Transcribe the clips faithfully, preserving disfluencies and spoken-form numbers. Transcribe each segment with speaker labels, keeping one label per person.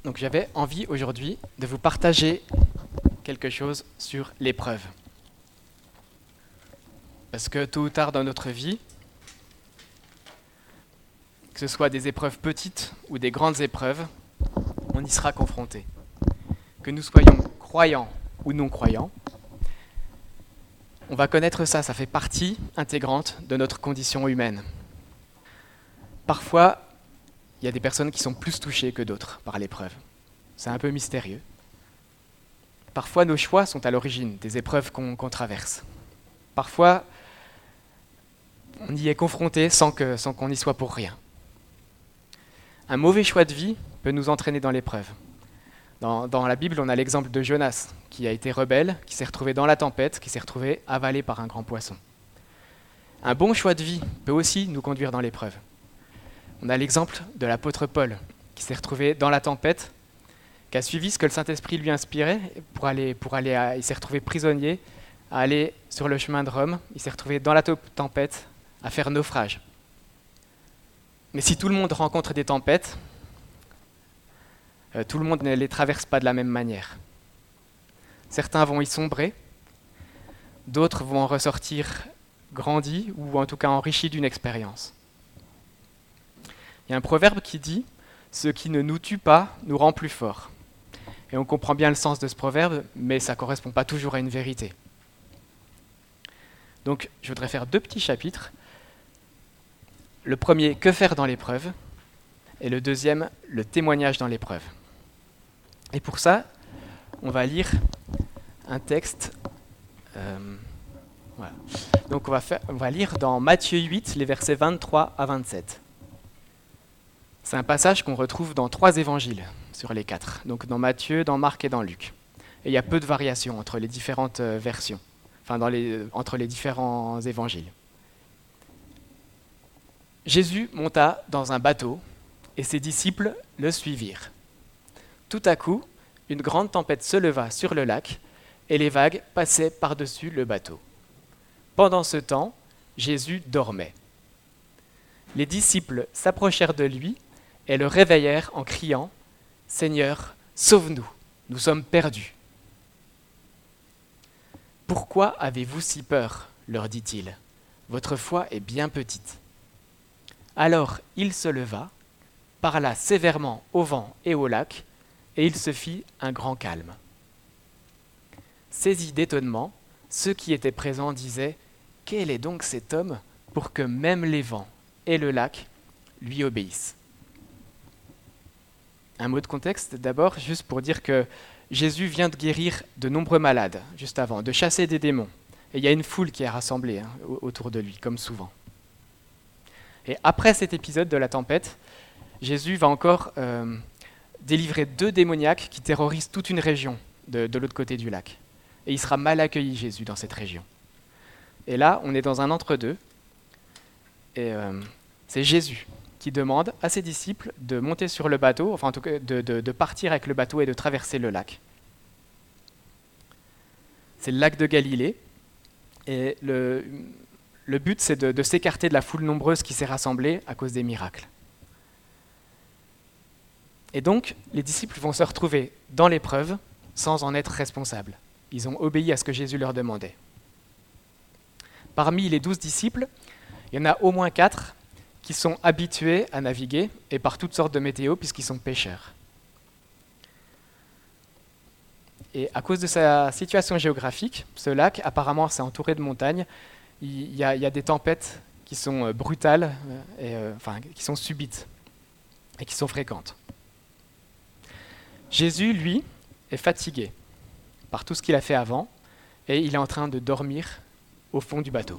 Speaker 1: Donc j'avais envie aujourd'hui de vous partager quelque chose sur l'épreuve. Parce que tôt ou tard dans notre vie, que ce soit des épreuves petites ou des grandes épreuves, on y sera confronté. Que nous soyons croyants ou non croyants, on va connaître ça, ça fait partie intégrante de notre condition humaine. Parfois, il y a des personnes qui sont plus touchées que d'autres par l'épreuve. C'est un peu mystérieux. Parfois, nos choix sont à l'origine des épreuves qu'on, qu'on traverse. Parfois, on y est confronté sans, que, sans qu'on y soit pour rien. Un mauvais choix de vie peut nous entraîner dans l'épreuve. Dans, dans la Bible, on a l'exemple de Jonas, qui a été rebelle, qui s'est retrouvé dans la tempête, qui s'est retrouvé avalé par un grand poisson. Un bon choix de vie peut aussi nous conduire dans l'épreuve. On a l'exemple de l'apôtre Paul, qui s'est retrouvé dans la tempête, qui a suivi ce que le Saint-Esprit lui inspirait pour aller, pour aller à, il s'est retrouvé prisonnier, à aller sur le chemin de Rome, il s'est retrouvé dans la tempête, à faire naufrage. Mais si tout le monde rencontre des tempêtes, euh, tout le monde ne les traverse pas de la même manière. Certains vont y sombrer, d'autres vont en ressortir grandis ou en tout cas enrichis d'une expérience. Il y a un proverbe qui dit « Ce qui ne nous tue pas nous rend plus forts ». Et on comprend bien le sens de ce proverbe, mais ça ne correspond pas toujours à une vérité. Donc je voudrais faire deux petits chapitres. Le premier, que faire dans l'épreuve, et le deuxième, le témoignage dans l'épreuve. Et pour ça, on va lire un texte. Euh, voilà. Donc on va, faire, on va lire dans Matthieu huit, les versets vingt-trois à vingt-sept. C'est un passage qu'on retrouve dans trois évangiles sur les quatre, donc dans Matthieu, dans Marc et dans Luc. Et il y a peu de variations entre les différentes euh, versions, enfin dans les, euh, entre les différents évangiles. Jésus monta dans un bateau et ses disciples le suivirent. Tout à coup, une grande tempête se leva sur le lac et les vagues passaient par-dessus le bateau. Pendant ce temps, Jésus dormait. Les disciples s'approchèrent de lui et le réveillèrent en criant « Seigneur, sauve-nous, nous sommes perdus !»« Pourquoi avez-vous si peur ?» leur dit-il. « Votre foi est bien petite. » Alors il se leva, parla sévèrement au vent et au lac, et il se fit un grand calme. Saisis d'étonnement, ceux qui étaient présents disaient « Quel est donc cet homme pour que même les vents et le lac lui obéissent ?» Un mot de contexte d'abord, juste pour dire que Jésus vient de guérir de nombreux malades, juste avant, de chasser des démons. Et il y a une foule qui est rassemblée hein, autour de lui, comme souvent. Et après cet épisode de la tempête, Jésus va encore euh, délivrer deux démoniaques qui terrorisent toute une région de, de l'autre côté du lac. Et il sera mal accueilli, Jésus, dans cette région. Et là, on est dans un entre-deux. Et euh, c'est Jésus qui demande à ses disciples de monter sur le bateau, enfin en tout cas de, de, de partir avec le bateau et de traverser le lac. C'est le lac de Galilée. Et le... Le but, c'est de, de s'écarter de la foule nombreuse qui s'est rassemblée à cause des miracles. Et donc, les disciples vont se retrouver dans l'épreuve sans en être responsables. Ils ont obéi à ce que Jésus leur demandait. Parmi les douze disciples, il y en a au moins quatre qui sont habitués à naviguer et par toutes sortes de météos puisqu'ils sont pêcheurs. Et à cause de sa situation géographique, ce lac, apparemment, c'est entouré de montagnes. Il y, a, il y a des tempêtes qui sont euh, brutales, euh, et, euh, enfin, qui sont subites et qui sont fréquentes. Jésus, lui, est fatigué par tout ce qu'il a fait avant et il est en train de dormir au fond du bateau.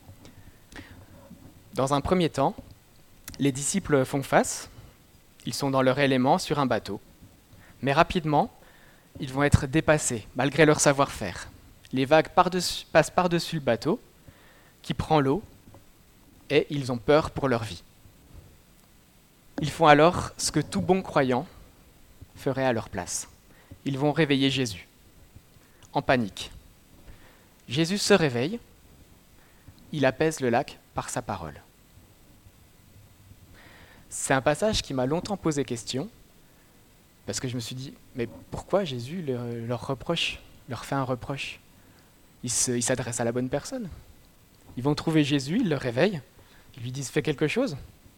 Speaker 1: Dans un premier temps, les disciples font face, ils sont dans leur élément sur un bateau, mais rapidement, ils vont être dépassés malgré leur savoir-faire. Les vagues par-dessus, passent par-dessus le bateau, qui prend l'eau, et ils ont peur pour leur vie. Ils font alors ce que tout bon croyant ferait à leur place. Ils vont réveiller Jésus, en panique. Jésus se réveille, il apaise le lac par sa parole. C'est un passage qui m'a longtemps posé question, Parce que je me suis dit, mais pourquoi Jésus leur, leur reproche, leur fait un reproche? Il se- il s'adresse à la bonne personne. Ils vont trouver Jésus, ils le réveillent, ils lui disent fais quelque chose.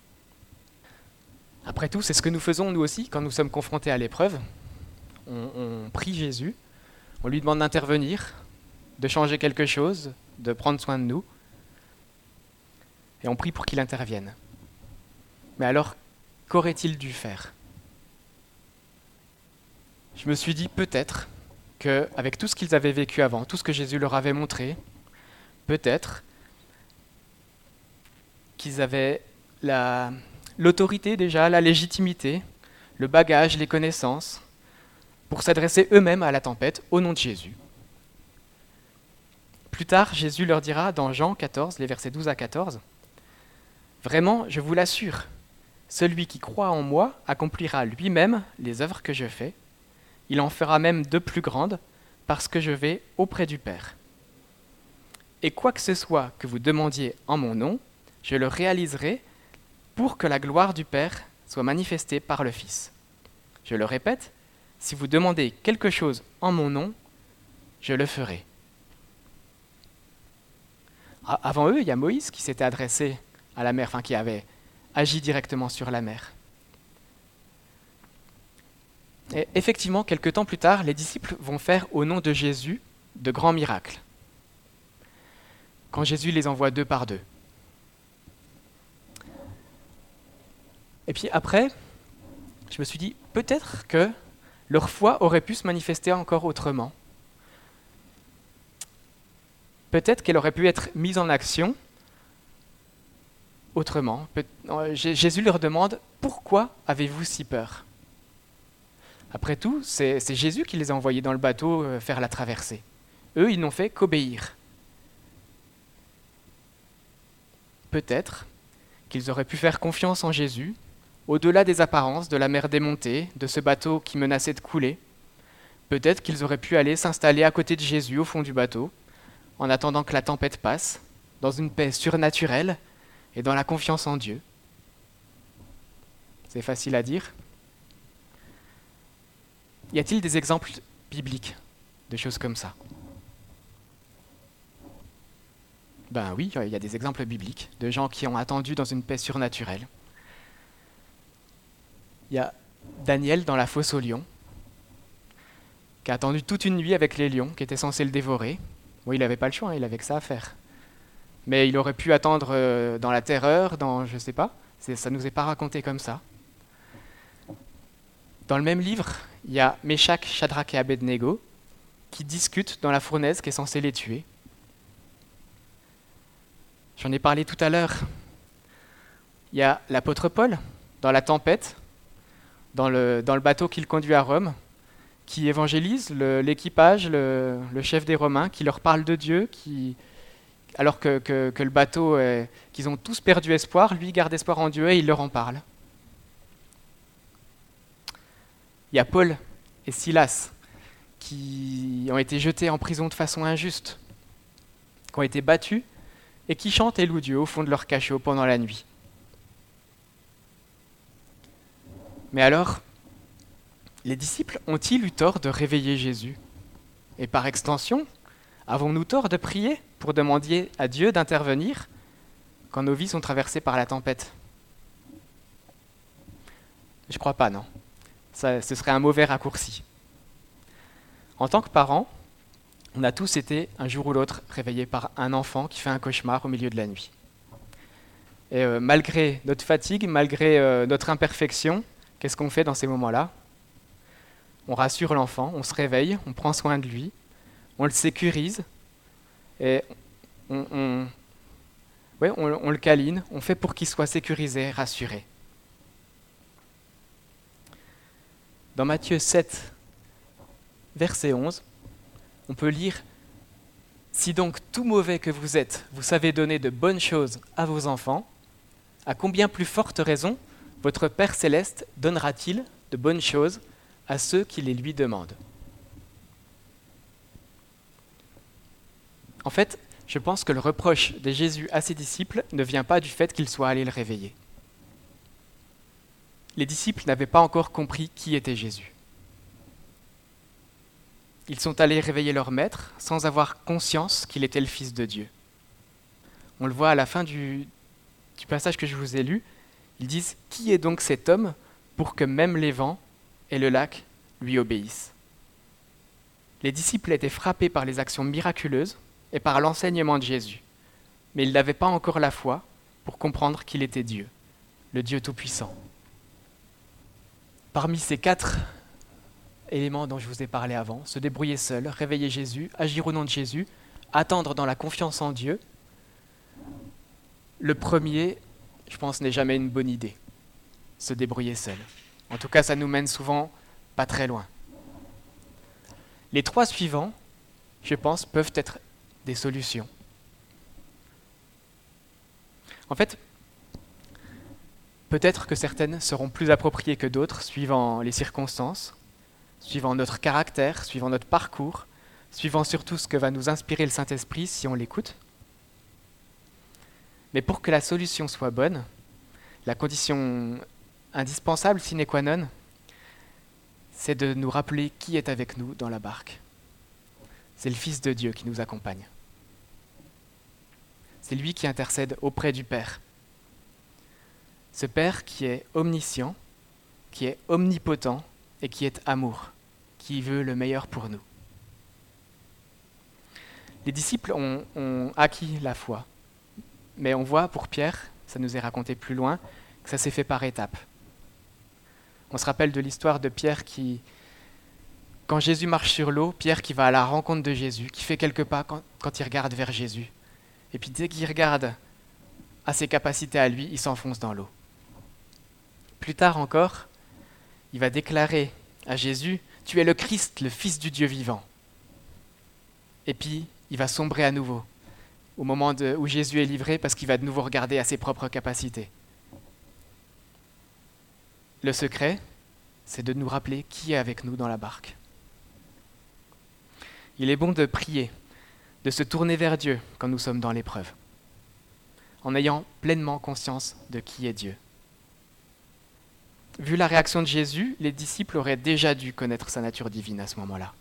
Speaker 1: Après tout, c'est ce que nous faisons nous aussi quand nous sommes confrontés à l'épreuve. On, on prie Jésus, on lui demande d'intervenir, de changer quelque chose, de prendre soin de nous, et on prie pour qu'il intervienne. Mais alors, qu'aurait-il dû faire? Je me suis dit peut-être qu'avec tout ce qu'ils avaient vécu avant, tout ce que Jésus leur avait montré, peut-être qu'ils avaient la, l'autorité déjà, la légitimité, le bagage, les connaissances, pour s'adresser eux-mêmes à la tempête au nom de Jésus. Plus tard, Jésus leur dira dans Jean quatorze, les versets douze à quatorze, « Vraiment, je vous l'assure, celui qui croit en moi accomplira lui-même les œuvres que je fais. Il en fera même de plus grandes, parce que je vais auprès du Père. Et quoi que ce soit que vous demandiez en mon nom, je le réaliserai pour que la gloire du Père soit manifestée par le Fils. Je le répète, si vous demandez quelque chose en mon nom, je le ferai. » Avant eux, il y a Moïse qui s'était adressé à la mer, enfin qui avait agi directement sur la mer. Et effectivement, quelque temps plus tard, les disciples vont faire au nom de Jésus de grands miracles, quand Jésus les envoie deux par deux. Et puis après, je me suis dit, peut-être que leur foi aurait pu se manifester encore autrement. Peut-être qu'elle aurait pu être mise en action autrement. Jésus leur demande, pourquoi avez-vous si peur ? Après tout, c'est, c'est Jésus qui les a envoyés dans le bateau euh, faire la traversée. Eux, ils n'ont fait qu'obéir. Peut-être qu'ils auraient pu faire confiance en Jésus, au-delà des apparences, de la mer démontée, de ce bateau qui menaçait de couler. Peut-être qu'ils auraient pu aller s'installer à côté de Jésus au fond du bateau, en attendant que la tempête passe, dans une paix surnaturelle et dans la confiance en Dieu. C'est facile à dire. Y a-t-il des exemples bibliques de choses comme ça ? Ben oui, il y a des exemples bibliques de gens qui ont attendu dans une paix surnaturelle. Il y a Daniel dans la fosse aux lions, qui a attendu toute une nuit avec les lions, qui étaient censés le dévorer. Bon, il n'avait pas le choix, hein, il avait que ça à faire. Mais il aurait pu attendre euh, dans la terreur, dans je sais pas, c'est, ça ne nous est pas raconté comme ça. Dans le même livre, il y a Méshach, Shadrach et Abednego qui discutent dans la fournaise qui est censée les tuer. J'en ai parlé tout à l'heure. Il y a l'apôtre Paul dans la tempête, dans le, dans le bateau qui le conduit à Rome, qui évangélise le, l'équipage, le, le chef des Romains, qui leur parle de Dieu, qui, alors que, que, que le bateau, est, qu'ils ont tous perdu espoir, lui garde espoir en Dieu et il leur en parle. Il y a Paul et Silas qui ont été jetés en prison de façon injuste, qui ont été battus et qui chantent et louent Dieu au fond de leur cachot pendant la nuit. Mais alors, les disciples ont-ils eu tort de réveiller Jésus ? Et par extension, avons-nous tort de prier pour demander à Dieu d'intervenir quand nos vies sont traversées par la tempête ? Je ne crois pas, non. Ça, ce serait un mauvais raccourci. En tant que parents, on a tous été, un jour ou l'autre, réveillés par un enfant qui fait un cauchemar au milieu de la nuit. Et euh, malgré notre fatigue, malgré euh, notre imperfection, qu'est-ce qu'on fait dans ces moments-là ? On rassure l'enfant, on se réveille, on prend soin de lui, on le sécurise, et on, on, ouais, on, on le câline, on fait pour qu'il soit sécurisé, rassuré. Dans Matthieu sept, verset onze, on peut lire « Si donc tout mauvais que vous êtes, vous savez donner de bonnes choses à vos enfants, à combien plus forte raison votre Père céleste donnera-t-il de bonnes choses à ceux qui les lui demandent ?» En fait, je pense que le reproche de Jésus à ses disciples ne vient pas du fait qu'ils soient allés le réveiller. Les disciples n'avaient pas encore compris qui était Jésus. ils sont allés réveiller leur maître sans avoir conscience qu'il était le Fils de Dieu. On le voit à la fin du, du passage que je vous ai lu. Ils disent « Qui est donc cet homme pour que même les vents et le lac lui obéissent ?» Les disciples étaient frappés par les actions miraculeuses et par l'enseignement de Jésus, mais ils n'avaient pas encore la foi pour comprendre qu'il était Dieu, le Dieu Tout-Puissant. Parmi ces quatre éléments dont je vous ai parlé avant, se débrouiller seul, réveiller Jésus, agir au nom de Jésus, attendre dans la confiance en Dieu, le premier, je pense, n'est jamais une bonne idée, se débrouiller seul. En tout cas, ça nous mène souvent pas très loin. Les trois suivants, je pense, peuvent être des solutions. En fait, peut-être que certaines seront plus appropriées que d'autres, suivant les circonstances, suivant notre caractère, suivant notre parcours, suivant surtout ce que va nous inspirer le Saint-Esprit si on l'écoute. Mais pour que la solution soit bonne, la condition indispensable sine qua non, c'est de nous rappeler qui est avec nous dans la barque. C'est le Fils de Dieu qui nous accompagne. C'est lui qui intercède auprès du Père. Ce Père qui est omniscient, qui est omnipotent et qui est amour, qui veut le meilleur pour nous. Les disciples ont, ont acquis la foi, mais on voit pour Pierre, ça nous est raconté plus loin, que ça s'est fait par étapes. On se rappelle de l'histoire de Pierre qui, quand Jésus marche sur l'eau, Pierre qui va à la rencontre de Jésus, qui fait quelques pas quand, quand il regarde vers Jésus. Et puis dès qu'il regarde à ses capacités à lui, il s'enfonce dans l'eau. Plus tard encore, il va déclarer à Jésus « Tu es le Christ, le Fils du Dieu vivant ». Et puis, il va sombrer à nouveau, au moment de, où Jésus est livré, parce qu'il va de nouveau regarder à ses propres capacités. Le secret, c'est de nous rappeler qui est avec nous dans la barque. Il est bon de prier, de se tourner vers Dieu quand nous sommes dans l'épreuve, en ayant pleinement conscience de qui est Dieu. Vu la réaction de Jésus, les disciples auraient déjà dû connaître sa nature divine à ce moment-là.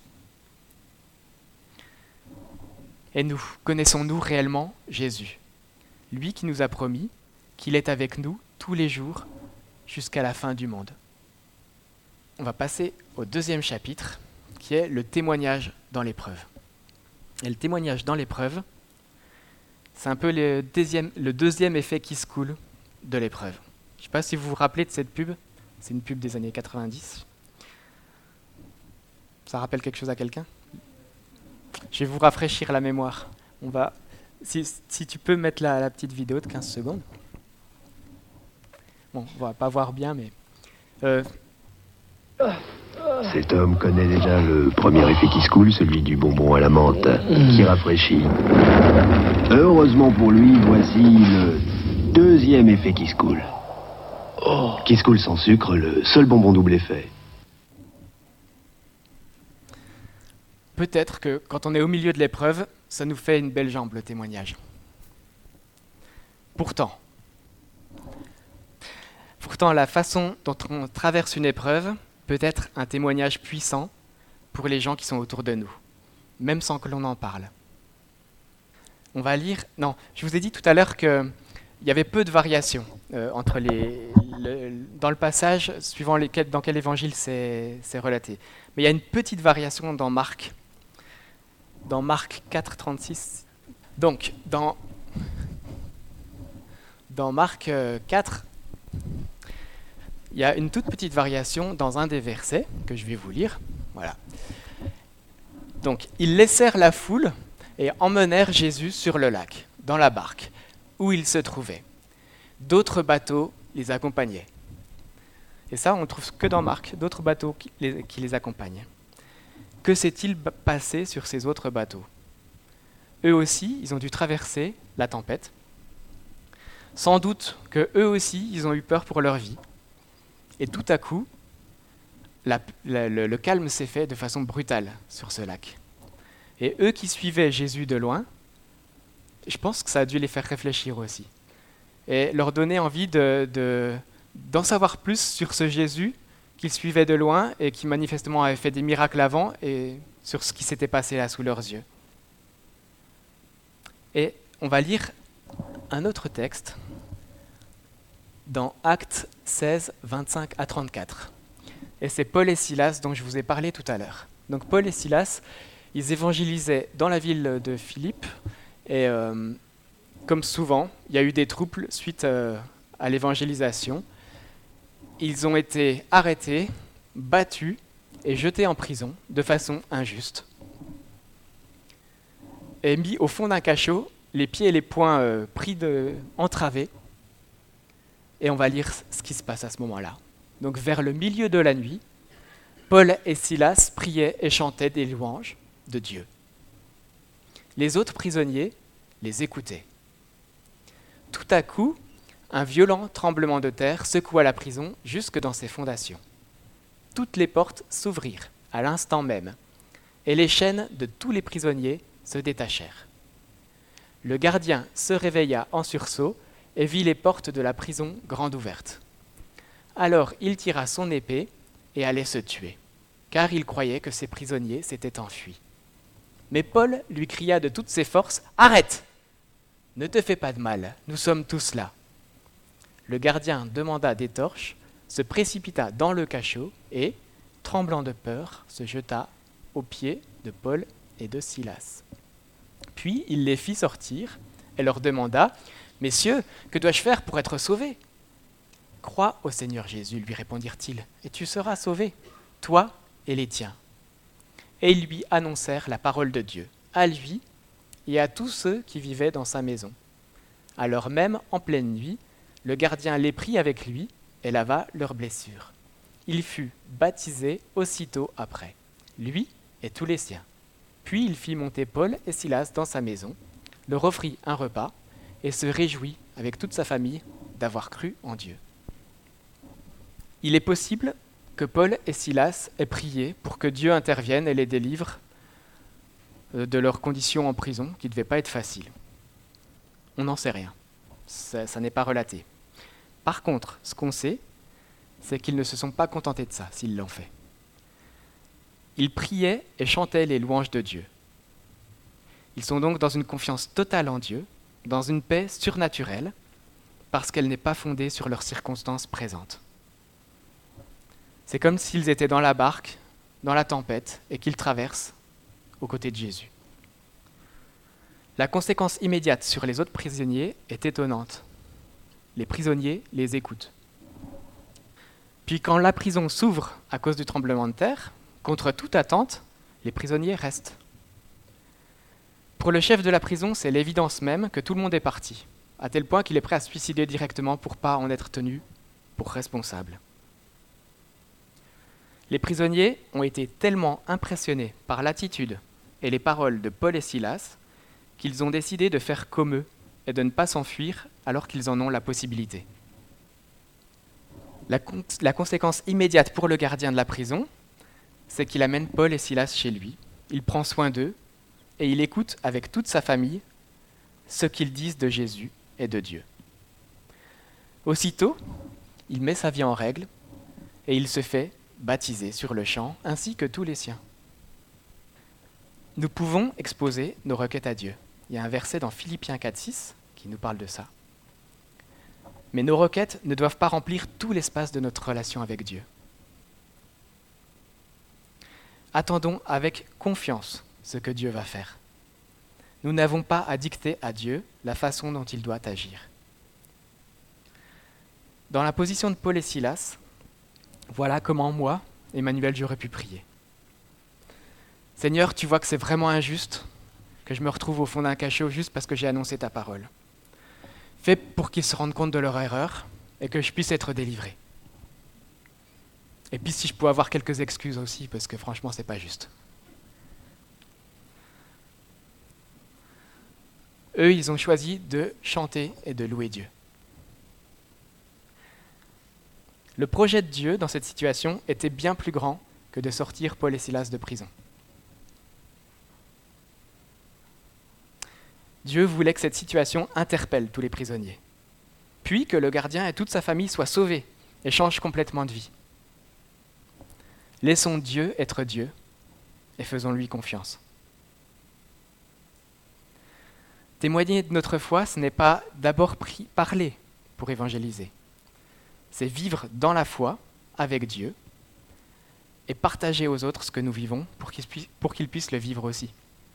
Speaker 1: Et nous, connaissons-nous réellement Jésus, lui qui nous a promis qu'il est avec nous tous les jours jusqu'à la fin du monde. On va passer au deuxième chapitre, qui est le témoignage dans l'épreuve. Et le témoignage dans l'épreuve, c'est un peu le deuxième, le deuxième effet qui se coule de l'épreuve. Je ne sais pas si vous vous rappelez de cette pub, c'est une pub des années quatre-vingt-dix. Ça rappelle quelque chose à quelqu'un ? Je vais vous rafraîchir la mémoire. On va, si, si tu peux mettre la, la petite vidéo de quinze secondes. Bon, on va pas voir bien, mais... Euh...
Speaker 2: Cet homme connaît déjà le premier effet qui se coule, celui du bonbon à la menthe, qui rafraîchit. Heureusement pour lui, voici le deuxième effet qui se coule. Qui se coule sans sucre, le seul bonbon double effet.
Speaker 1: Peut-être que quand on est au milieu de l'épreuve, ça nous fait une belle jambe, le témoignage. Pourtant, pourtant, la façon dont on traverse une épreuve peut être un témoignage puissant pour les gens qui sont autour de nous, même sans que l'on en parle. On va lire... Non, je vous ai dit tout à l'heure qu'il y avait peu de variations euh, entre les, le, dans le passage, suivant lesquels, dans quel évangile c'est, c'est relaté. Mais il y a une petite variation dans Marc, dans Marc quatre, trente-six. Donc, dans, dans Marc euh, quatre, il y a une toute petite variation dans un des versets que je vais vous lire. Voilà. Donc, ils laissèrent la foule et emmenèrent Jésus sur le lac, dans la barque, où il se trouvait. D'autres bateaux les accompagnaient. Et ça, on ne trouve que dans Marc, d'autres bateaux qui les, qui les accompagnent. Que s'est-il passé sur ces autres bateaux ? Eux aussi, ils ont dû traverser la tempête. Sans doute que eux aussi, ils ont eu peur pour leur vie. Et tout à coup, la, la, le, le calme s'est fait de façon brutale sur ce lac. Et eux qui suivaient Jésus de loin, je pense que ça a dû les faire réfléchir aussi. Et leur donner envie de, de, d'en savoir plus sur ce Jésus qu'ils suivaient de loin et qui manifestement avaient fait des miracles avant et sur ce qui s'était passé là sous leurs yeux. Et on va lire un autre texte dans Actes seize, vingt-cinq à trente-quatre. Et c'est Paul et Silas dont je vous ai parlé tout à l'heure. Donc Paul et Silas, ils évangélisaient dans la ville de Philippe et euh, comme souvent, il y a eu des troubles suite euh, à l'évangélisation. Ils ont été arrêtés, battus et jetés en prison de façon injuste. Et mis au fond d'un cachot, les pieds et les poings euh, pris de, entravés. Et on va lire ce qui se passe à ce moment-là. Donc vers le milieu de la nuit, Paul et Silas priaient et chantaient des louanges de Dieu. Les autres prisonniers les écoutaient. Tout à coup, un violent tremblement de terre secoua la prison jusque dans ses fondations. Toutes les portes s'ouvrirent à l'instant même, et les chaînes de tous les prisonniers se détachèrent. Le gardien se réveilla en sursaut et vit les portes de la prison grandes ouvertes. Alors il tira son épée et allait se tuer, car il croyait que ses prisonniers s'étaient enfuis. Mais Paul lui cria de toutes ses forces « Arrête ! Ne te fais pas de mal, nous sommes tous là. » Le gardien demanda des torches, se précipita dans le cachot et, tremblant de peur, se jeta aux pieds de Paul et de Silas. Puis il les fit sortir et leur demanda « Messieurs, que dois-je faire pour être sauvé ?»« Crois au Seigneur Jésus, lui répondirent-ils, et tu seras sauvé, toi et les tiens. » Et ils lui annoncèrent la parole de Dieu, à lui et à tous ceux qui vivaient dans sa maison. Alors même, en pleine nuit, le gardien les prit avec lui et lava leurs blessures. Il fut baptisé aussitôt après, lui et tous les siens. Puis il fit monter Paul et Silas dans sa maison, leur offrit un repas et se réjouit avec toute sa famille d'avoir cru en Dieu. Il est possible que Paul et Silas aient prié pour que Dieu intervienne et les délivre de leurs conditions en prison, qui ne devaient pas être faciles. On n'en sait rien. Ça, ça n'est pas relaté. Par contre, ce qu'on sait, c'est qu'ils ne se sont pas contentés de ça, s'ils l'ont fait. Ils priaient et chantaient les louanges de Dieu. Ils sont donc dans une confiance totale en Dieu, dans une paix surnaturelle, parce qu'elle n'est pas fondée sur leurs circonstances présentes. C'est comme s'ils étaient dans la barque, dans la tempête, et qu'ils traversent aux côtés de Jésus. La conséquence immédiate sur les autres prisonniers est étonnante. Les prisonniers les écoutent. Puis quand la prison s'ouvre à cause du tremblement de terre, contre toute attente, les prisonniers restent. Pour le chef de la prison, c'est l'évidence même que tout le monde est parti, à tel point qu'il est prêt à se suicider directement pour ne pas en être tenu pour responsable. Les prisonniers ont été tellement impressionnés par l'attitude et les paroles de Paul et Silas qu'ils ont décidé de faire comme eux et de ne pas s'enfuir alors qu'ils en ont la possibilité. La, con- la conséquence immédiate pour le gardien de la prison, c'est qu'il amène Paul et Silas chez lui, il prend soin d'eux et il écoute avec toute sa famille ce qu'ils disent de Jésus et de Dieu. Aussitôt, il met sa vie en règle et il se fait baptiser sur le champ ainsi que tous les siens. Nous pouvons exposer nos requêtes à Dieu. Il y a un verset dans Philippiens quatre six qui nous parle de ça. Mais nos requêtes ne doivent pas remplir tout l'espace de notre relation avec Dieu. Attendons avec confiance ce que Dieu va faire. Nous n'avons pas à dicter à Dieu la façon dont il doit agir. Dans la position de Paul et Silas, voilà comment moi, Emmanuel, j'aurais pu prier. Seigneur, tu vois que c'est vraiment injuste que je me retrouve au fond d'un cachot juste parce que j'ai annoncé ta parole. Fais pour qu'ils se rendent compte de leur erreur et que je puisse être délivré. Et puis si je peux avoir quelques excuses aussi, parce que franchement, c'est pas juste. Eux, ils ont choisi de chanter et de louer Dieu. Le projet de Dieu dans cette situation était bien plus grand que de sortir Paul et Silas de prison. Dieu voulait que cette situation interpelle tous les prisonniers, puis que le gardien et toute sa famille soient sauvés et changent complètement de vie. Laissons Dieu être Dieu et faisons-lui confiance. Témoigner de notre foi, ce n'est pas d'abord pri- parler pour évangéliser. C'est vivre dans la foi avec Dieu et partager aux autres ce que nous vivons pour qu'ils puissent, pour qu'ils puissent le vivre aussi.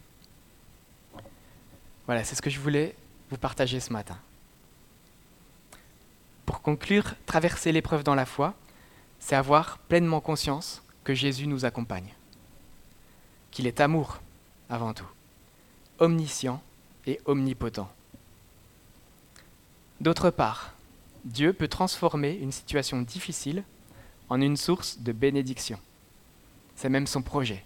Speaker 1: Voilà, c'est ce que je voulais vous partager ce matin. Pour conclure, traverser l'épreuve dans la foi, c'est avoir pleinement conscience que Jésus nous accompagne, qu'il est amour avant tout, omniscient et omnipotent. D'autre part, Dieu peut transformer une situation difficile en une source de bénédiction. C'est même son projet.